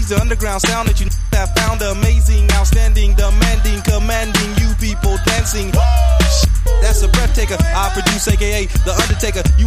the underground sound that you have found amazing, outstanding, demanding, commanding, you people dancing. That's a breath taker. I produce, aka The Undertaker. You